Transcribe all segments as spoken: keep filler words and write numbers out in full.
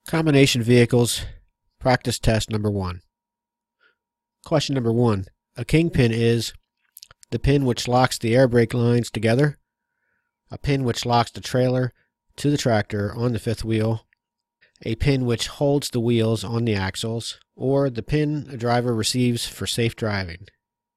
Combination vehicles, practice test number one. Question number one. A kingpin is the pin which locks the air brake lines together, a pin which locks the trailer to the tractor on the fifth wheel, a pin which holds the wheels on the axles, or the pin a driver receives for safe driving.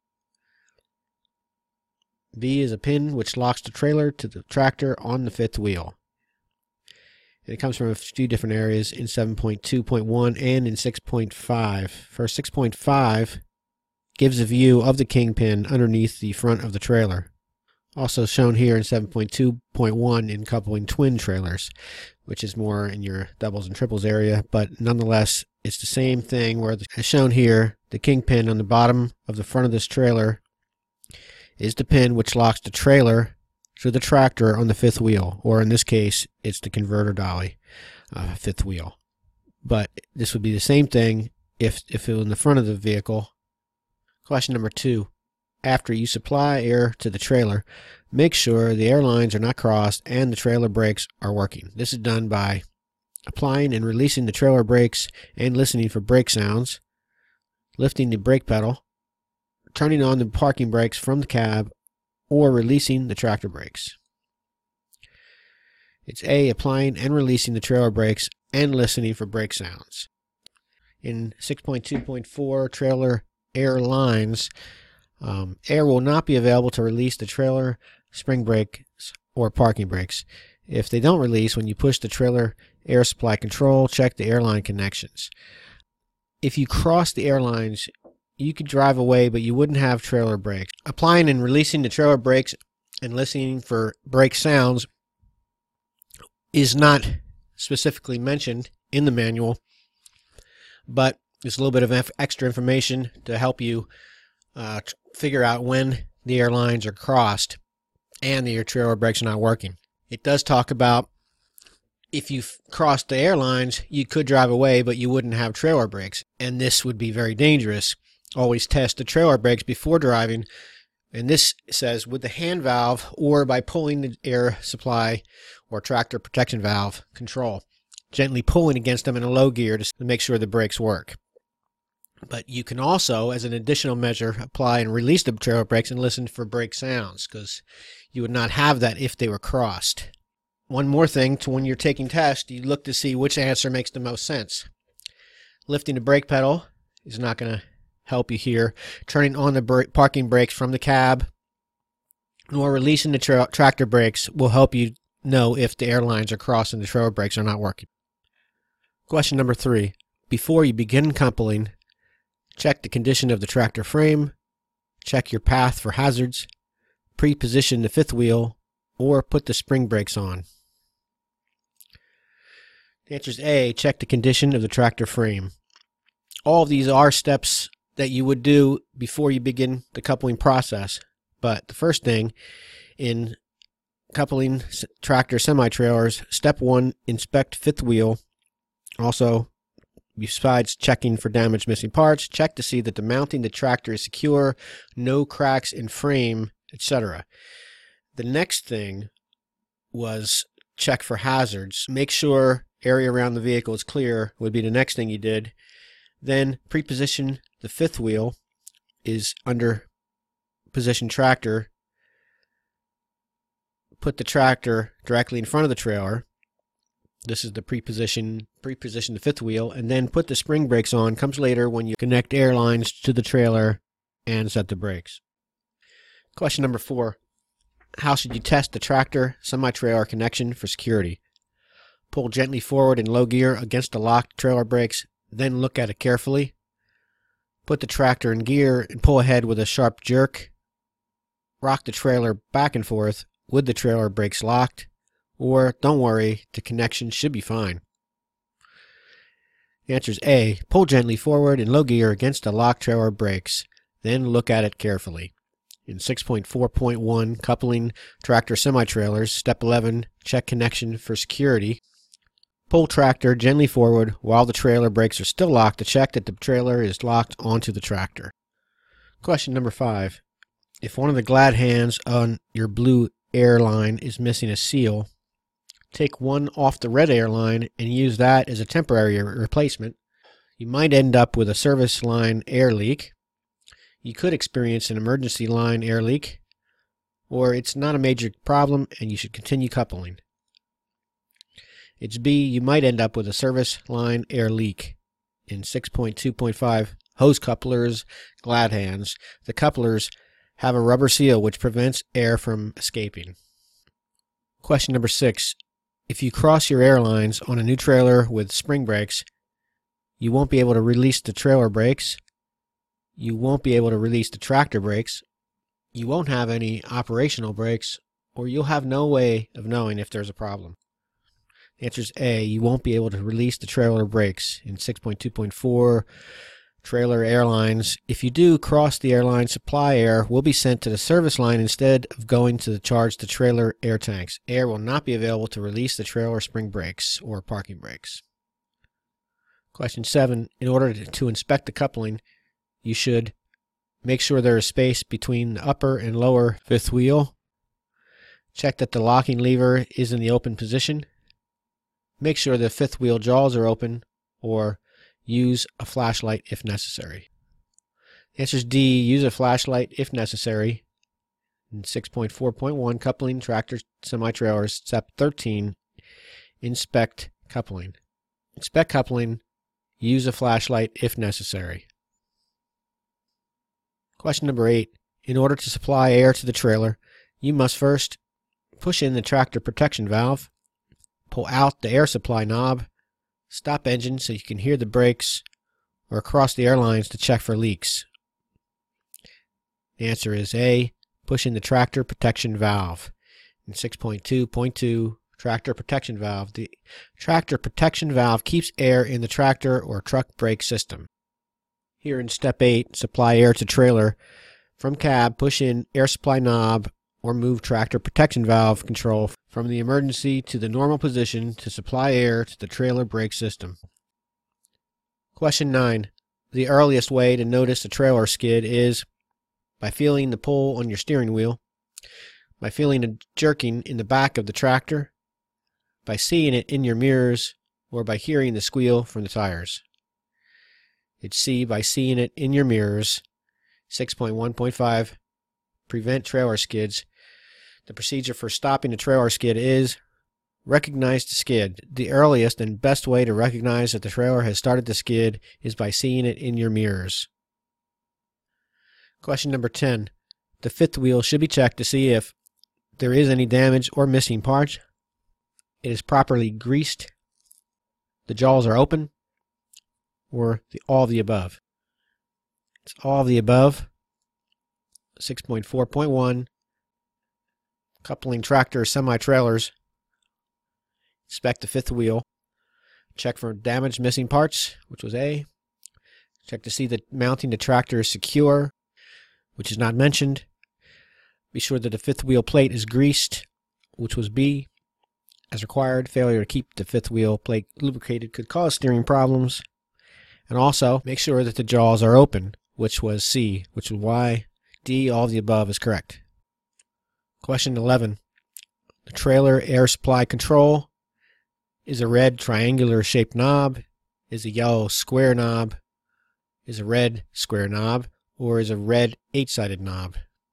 B is a pin which locks the trailer to the tractor on the fifth wheel. And it comes from a few different areas in seven point two point one and in six point five. For six point five, gives a view of the kingpin underneath the front of the trailer. Also shown here in seven point two point one in coupling twin trailers, which is more in your doubles and triples area, but nonetheless, it's the same thing where, as shown here, the kingpin on the bottom of the front of this trailer is the pin which locks the trailer to the tractor on the fifth wheel, or in this case, it's the converter dolly, uh, fifth wheel. But this would be the same thing if, if it was in the front of the vehicle. Question number two. After you supply air to the trailer, make sure the air lines are not crossed and the trailer brakes are working. This is done by applying and releasing the trailer brakes and listening for brake sounds, lifting the brake pedal, turning on the parking brakes from the cab, or releasing the tractor brakes. It's A, applying and releasing the trailer brakes and listening for brake sounds. In six point two point four, trailer air lines, um, air will not be available to release the trailer spring brakes or parking brakes. If they don't release when you push the trailer air supply control, check the airline connections. If you cross the air lines, you could drive away, but you wouldn't have trailer brakes. Applying and releasing the trailer brakes and listening for brake sounds is not specifically mentioned in the manual, but it's a little bit of extra information to help you uh, figure out when the air lines are crossed and that your trailer brakes are not working. It does talk about if you crossed the air lines, you could drive away, but you wouldn't have trailer brakes, and this would be very dangerous. Always test the trailer brakes before driving, and this says with the hand valve or by pulling the air supply or tractor protection valve control, gently pulling against them in a low gear to make sure the brakes work. But you can also, as an additional measure, apply and release the trailer brakes and listen for brake sounds, because you would not have that if they were crossed. One more thing, to when you're taking tests, you look to see which answer makes the most sense. Lifting the brake pedal is not going to help you here. Turning on the br- parking brakes from the cab or releasing the tra- tractor brakes will help you know if the air lines are crossed and the trailer brakes are not working. Question number three. Before you begin coupling, check the condition of the tractor frame, check your path for hazards, pre-position the fifth wheel, or put the spring brakes on. The answer is A, check the condition of the tractor frame. All of these are steps that you would do before you begin the coupling process. But the first thing in coupling tractor semi-trailers, step one, inspect fifth wheel. Also, besides checking for damaged missing parts, check to see that the mounting the tractor is secure, no cracks in frame, et cetera. The next thing was check for hazards. Make sure area around the vehicle is clear would be the next thing you did. Then pre-position the fifth wheel is under position tractor. Put the tractor directly in front of the trailer. This is the pre-position, pre-position the fifth wheel, and then put the spring brakes on. Comes later when you connect air lines to the trailer and set the brakes. Question number four. How should you test the tractor semi-trailer connection for security? Pull gently forward in low gear against the locked trailer brakes, then look at it carefully. Put the tractor in gear and pull ahead with a sharp jerk. Rock the trailer back and forth with the trailer brakes locked, or don't worry, the connection should be fine. The answer is A. Pull gently forward in low gear against the locked trailer brakes, then look at it carefully. In six point four point one, coupling tractor semi-trailers, step eleven, check connection for security. Pull tractor gently forward while the trailer brakes are still locked to check that the trailer is locked onto the tractor. Question number five. If one of the glad hands on your blue airline is missing a seal, take one off the red air line and use that as a temporary replacement, you might end up with a service line air leak. You could experience an emergency line air leak, or it's not a major problem and you should continue coupling. It's B, you might end up with a service line air leak. In six point two point five, hose couplers, glad hands, the couplers have a rubber seal which prevents air from escaping. Question number six, if you cross your air lines on a new trailer with spring brakes, you won't be able to release the trailer brakes, you won't be able to release the tractor brakes, you won't have any operational brakes, or you'll have no way of knowing if there's a problem. The answer is A, you won't be able to release the trailer brakes. In six point two point four, trailer airlines, if you do cross the airline, supply air will be sent to the service line instead of going to the charge the trailer air tanks. Air will not be available to release the trailer spring brakes or parking brakes. Question seven, in order to inspect the coupling, you should make sure there is space between the upper and lower fifth wheel. Check that the locking lever is in the open position. Make sure the fifth wheel jaws are open, or use a flashlight if necessary. The answer is D, use a flashlight if necessary. In six point four point one, coupling tractor semi-trailers, step thirteen, inspect coupling. Inspect coupling, use a flashlight if necessary. Question number eight, in order to supply air to the trailer, you must first push in the tractor protection valve, pull out the air supply knob, stop engine so you can hear the brakes, or cross the air lines to check for leaks. The answer is A, push in the tractor protection valve. In six point two point two, tractor protection valve. The tractor protection valve keeps air in the tractor or truck brake system. Here in step eight, supply air to trailer. From cab, push in air supply knob or move tractor protection valve control from the emergency to the normal position to supply air to the trailer brake system. Question nine. The earliest way to notice a trailer skid is by feeling the pull on your steering wheel, by feeling a jerking in the back of the tractor, by seeing it in your mirrors, or by hearing the squeal from the tires. It's C, by seeing it in your mirrors. six point one point five, prevent trailer skids. The procedure for stopping a trailer skid is recognize the skid. The earliest and best way to recognize that the trailer has started to skid is by seeing it in your mirrors. Question number ten. The fifth wheel should be checked to see if there is any damage or missing parts. It is properly greased. The jaws are open. Or the, all of the above. It's all of the above. six point four point one. Coupling tractor semi-trailers. Inspect the fifth wheel. Check for damaged missing parts, which was A. Check to see that mounting the tractor is secure, which is not mentioned. Be sure that the fifth wheel plate is greased, which was B. As required, failure to keep the fifth wheel plate lubricated could cause steering problems. And also, make sure that the jaws are open, which was C, which is why D, all of the above, is correct. Question eleven. The trailer air supply control is a red triangular shaped knob, is a yellow square knob, is a red square knob, or is a red eight-sided knob?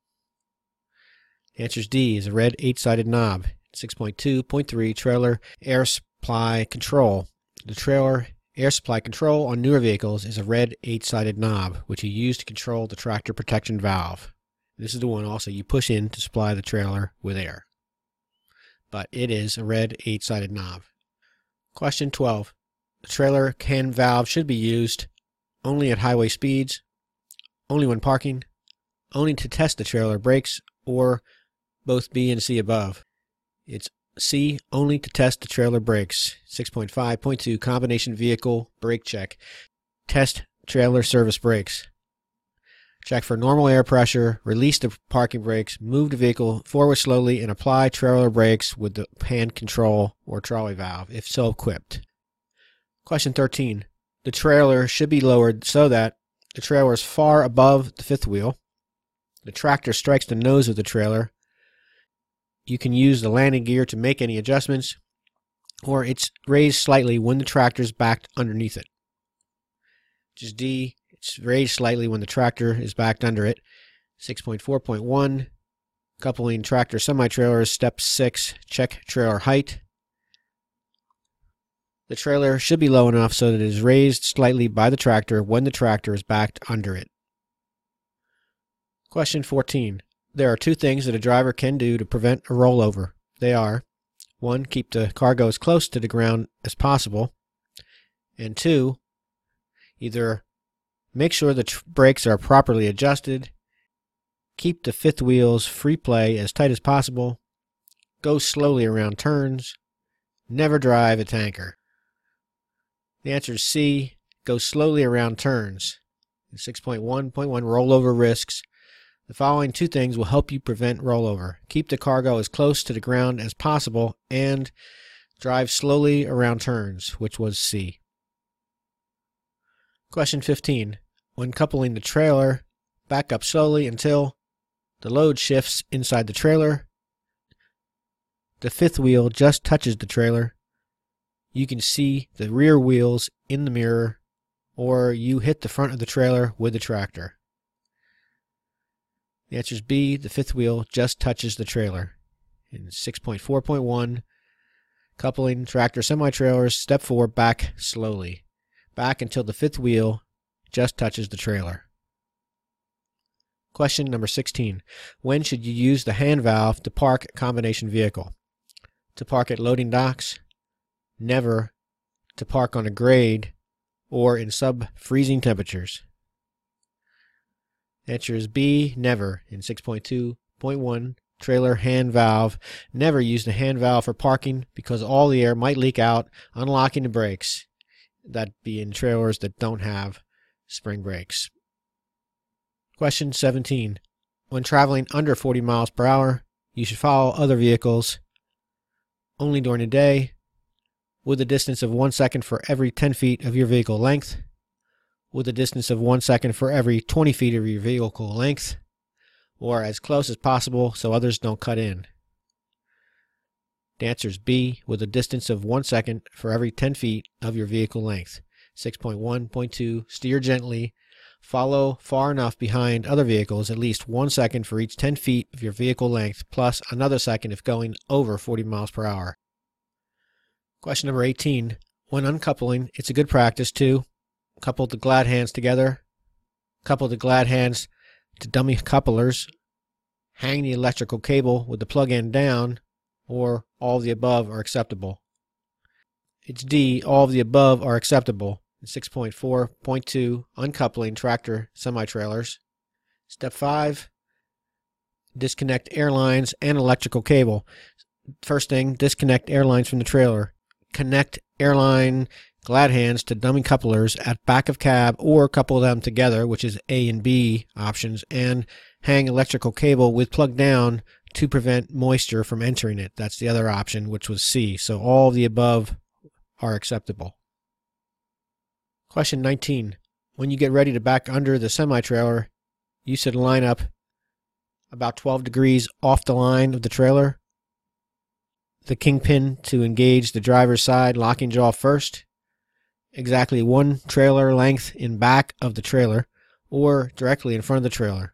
The answer is D, is a red eight-sided knob. six point two point three, trailer air supply control. The trailer air supply control on newer vehicles is a red eight-sided knob, which you use to control the tractor protection valve. This is the one also you push in to supply the trailer with air. But it is a red eight-sided knob. Question twelve. The trailer can valve should be used only at highway speeds, only when parking, only to test the trailer brakes, or both B and C above. It's C, only to test the trailer brakes. six point five point two, combination vehicle brake check. Test trailer service brakes. Check for normal air pressure, release the parking brakes, move the vehicle forward slowly, and apply trailer brakes with the hand control or trolley valve, if so equipped. Question thirteen. The trailer should be lowered so that the trailer is far above the fifth wheel. The tractor strikes the nose of the trailer. You can use the landing gear to make any adjustments. or it's raised slightly when the tractor is backed underneath it. Which is D, it's raised slightly when the tractor is backed under it. six point four point one, coupling tractor semi-trailers, step six, check trailer height. The trailer should be low enough so that it is raised slightly by the tractor when the tractor is backed under it. Question fourteen. There are two things that a driver can do to prevent a rollover. They are, one, keep the cargo as close to the ground as possible, and two, either make sure the tr- brakes are properly adjusted, keep the fifth wheel's free play as tight as possible, go slowly around turns, never drive a tanker. The answer is C, go slowly around turns. In six point one point one, rollover risks. The following two things will help you prevent rollover. Keep the cargo as close to the ground as possible and drive slowly around turns, which was C. Question fifteen. When coupling the trailer, back up slowly until the load shifts inside the trailer. The fifth wheel just touches the trailer. You can see the rear wheels in the mirror, or you hit the front of the trailer with the tractor. The answer is B, the fifth wheel just touches the trailer. In six point four point one, coupling tractor semi-trailers, step four, back slowly. Back until the fifth wheel just touches the trailer. Question number sixteen. When should you use the hand valve to park a combination vehicle? To park at loading docks, never to park on a grade, or in sub-freezing temperatures. The answer is B, never. In six point two point one, trailer hand valve. Never use the hand valve for parking because all the air might leak out, unlocking the brakes. That'd be in trailers that don't have spring brakes. Question seventeen. When traveling under forty miles per hour, you should follow other vehicles only during the day, with a distance of one second for every ten feet of your vehicle length, with a distance of one second for every twenty feet of your vehicle length, or as close as possible so others don't cut in. The answer is B, with a distance of one second for every ten feet of your vehicle length. six point one point two, steer gently. Follow far enough behind other vehicles, at least one second for each ten feet of your vehicle length, plus another second if going over forty miles per hour. Question number eighteen. When uncoupling, it's a good practice to couple the glad hands together, couple the glad hands to dummy couplers, hang the electrical cable with the plug end down, or all of the above are acceptable. It's D, all of the above are acceptable. In six point four point two, uncoupling tractor semi-trailers. Step five, disconnect air lines and electrical cable. First thing, disconnect air lines from the trailer. Connect airline glad hands to dummy couplers at back of cab or couple them together, which is A and B options, and hang electrical cable with plug down to prevent moisture from entering it. That's the other option, which was C. So all of the above are acceptable. Question nineteen. When you get ready to back under the semi-trailer, you should line up about twelve degrees off the line of the trailer. The kingpin to engage the driver's side locking jaw first. Exactly one trailer length in back of the trailer, or directly in front of the trailer.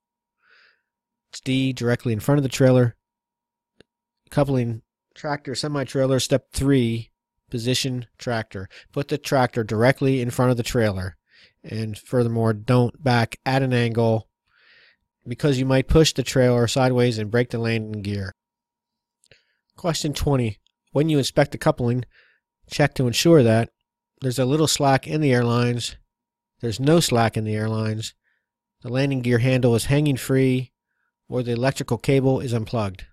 It's D, directly in front of the trailer. Coupling tractor semi-trailer, step three, position tractor. Put the tractor directly in front of the trailer. And furthermore, don't back at an angle because you might push the trailer sideways and break the landing gear. Question twenty. When you inspect the coupling, check to ensure that there's a little slack in the airlines, there's no slack in the airlines, the landing gear handle is hanging free, or the electrical cable is unplugged.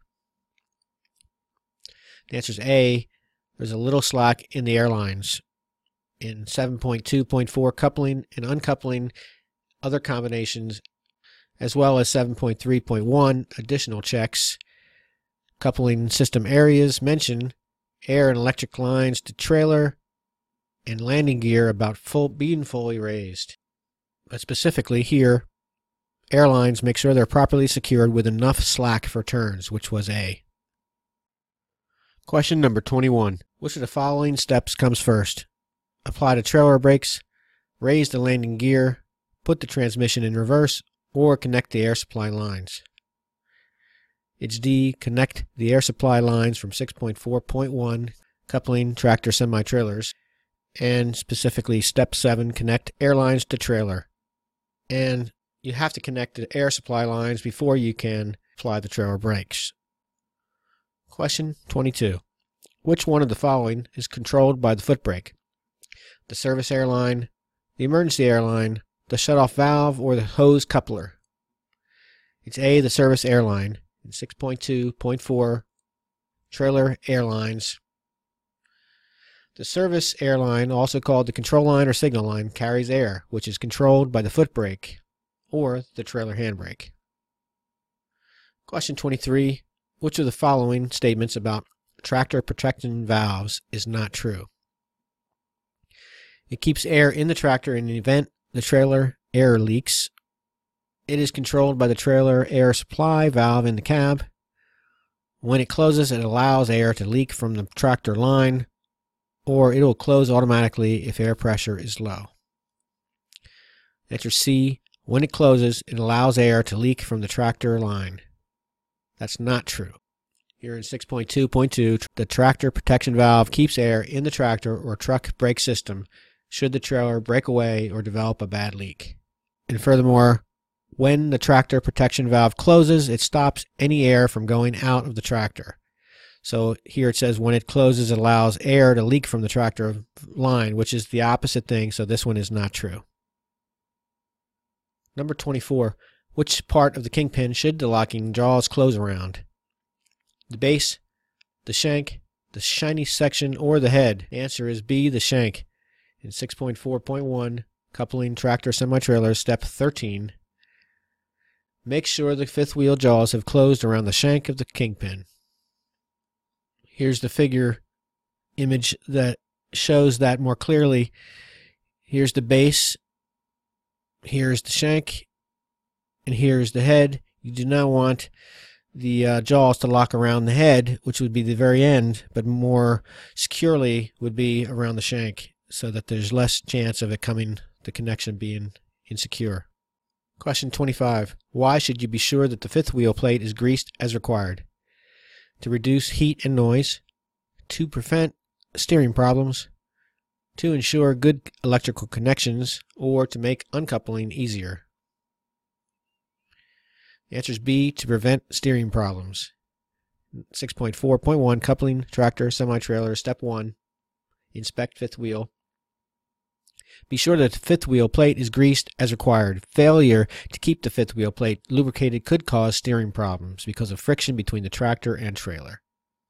The answer is A, there's a little slack in the airlines. In seven point two point four, coupling and uncoupling other combinations, as well as seven point three point one, additional checks. Coupling system areas mention air and electric lines to trailer and landing gear about full being fully raised. But specifically here, airlines make sure they're properly secured with enough slack for turns, which was A. Question number twenty-one. Which of the following steps comes first? Apply the trailer brakes, raise the landing gear, put the transmission in reverse, or connect the air supply lines. It's D. Connect the air supply lines from six point four point one, coupling tractor semi-trailers, and specifically step seven, connect air lines to trailer. And you have to connect the air supply lines before you can apply the trailer brakes. Question twenty-two. Which one of the following is controlled by the foot brake? The service air line, the emergency air line, the shutoff valve, or the hose coupler? It's A, the service air line. In six point two point four, trailer airlines. The service air line, also called the control line or signal line, carries air, which is controlled by the foot brake or the trailer handbrake. Question twenty-three. Which of the following statements about tractor protection valves is not true? It keeps air in the tractor in the event the trailer air leaks. It is controlled by the trailer air supply valve in the cab. When it closes, it allows air to leak from the tractor line, or it will close automatically if air pressure is low. Answer C. When it closes, it allows air to leak from the tractor line. That's not true. Here in six point two point two, the tractor protection valve keeps air in the tractor or truck brake system should the trailer break away or develop a bad leak. And furthermore, when the tractor protection valve closes, it stops any air from going out of the tractor. So here it says when it closes, it allows air to leak from the tractor line, which is the opposite thing, so this one is not true. Number twenty-four. Which part of the kingpin should the locking jaws close around? The base, the shank, the shiny section, or the head? The answer is B, the shank. In six point four point one, coupling tractor semi-trailer, step thirteen, make sure the fifth wheel jaws have closed around the shank of the kingpin. Here's the figure image that shows that more clearly. Here's the base, here's the shank, and here's the head. You do not want the uh, jaws to lock around the head, which would be the very end, but more securely would be around the shank, so that there's less chance of it coming, the connection being insecure. Question twenty-five. Why should you be sure that the fifth wheel plate is greased as required? To reduce heat and noise, to prevent steering problems, to ensure good electrical connections, or to make uncoupling easier? The answer is B, to prevent steering problems. six point four point one, coupling tractor semi-trailer, step one, inspect fifth wheel. Be sure that the fifth wheel plate is greased as required. Failure to keep the fifth wheel plate lubricated could cause steering problems because of friction between the tractor and trailer.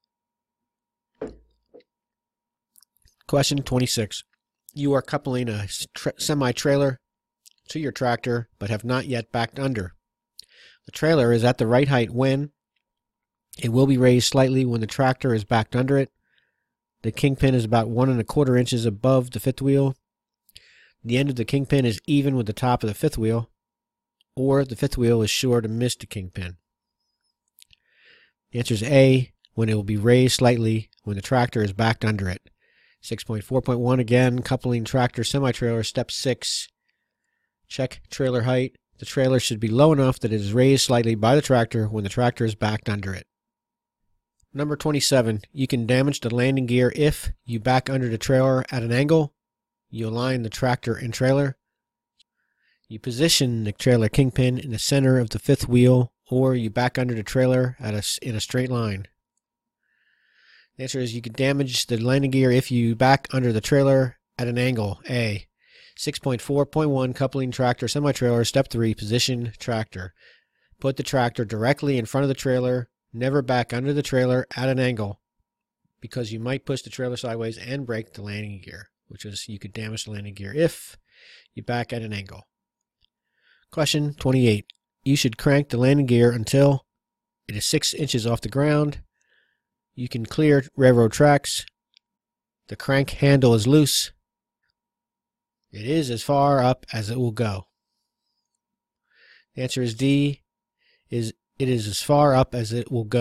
Question twenty-six. You are coupling a semi-trailer to your tractor but have not yet backed under. The trailer is at the right height when it will be raised slightly when the tractor is backed under it. The kingpin is about one and a quarter inches above the fifth wheel. The end of the kingpin is even with the top of the fifth wheel, or the fifth wheel is sure to miss the kingpin. The answer is A, when it will be raised slightly when the tractor is backed under it. six point four point one, again, coupling tractor semi-trailer, step six. Check trailer height. The trailer should be low enough that it is raised slightly by the tractor when the tractor is backed under it. Number twenty-seven. You can damage the landing gear if you back under the trailer at an angle, you align the tractor and trailer, you position the trailer kingpin in the center of the fifth wheel, or you back under the trailer at a, in a straight line. The answer is you can damage the landing gear if you back under the trailer at an angle. A. six point four point one, coupling tractor semi-trailer, step three, position tractor. Put the tractor directly in front of the trailer. Never back under the trailer at an angle, because you might push the trailer sideways and break the landing gear, which is you could damage the landing gear if you back at an angle. Question twenty-eight. You should crank the landing gear until it is six inches off the ground. You can clear railroad tracks. The crank handle is loose. It is as far up as it will go. The answer is D, is it is as far up as it will go.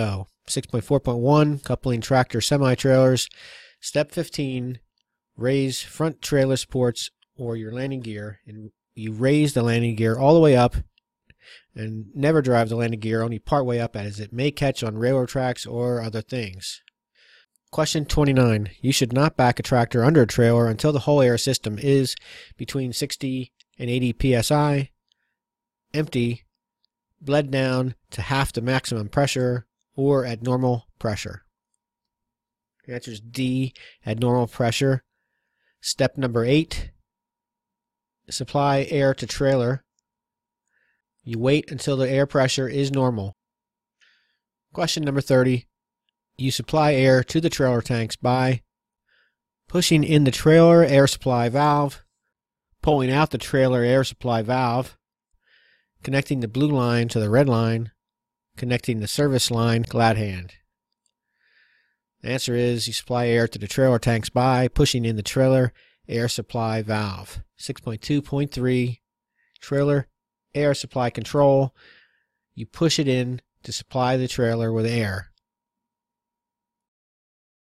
six point four point one, coupling tractor semi-trailers. Step fifteen, raise front trailer supports or your landing gear, and you raise the landing gear all the way up and never drive the landing gear only part way up, as it may catch on railroad tracks or other things. Question twenty-nine. You should not back a tractor under a trailer until the whole air system is between sixty and eighty P S I, empty, bled down to half the maximum pressure, or at normal pressure. The answer is D, at normal pressure. Step number eight, supply air to trailer. You wait until the air pressure is normal. Question number thirty. You supply air to the trailer tanks by pushing in the trailer air supply valve, pulling out the trailer air supply valve, connecting the blue line to the red line, connecting the service line glad hand. The answer is you supply air to the trailer tanks by pushing in the trailer air supply valve. six point two point three, trailer air supply control. You push it in to supply the trailer with air.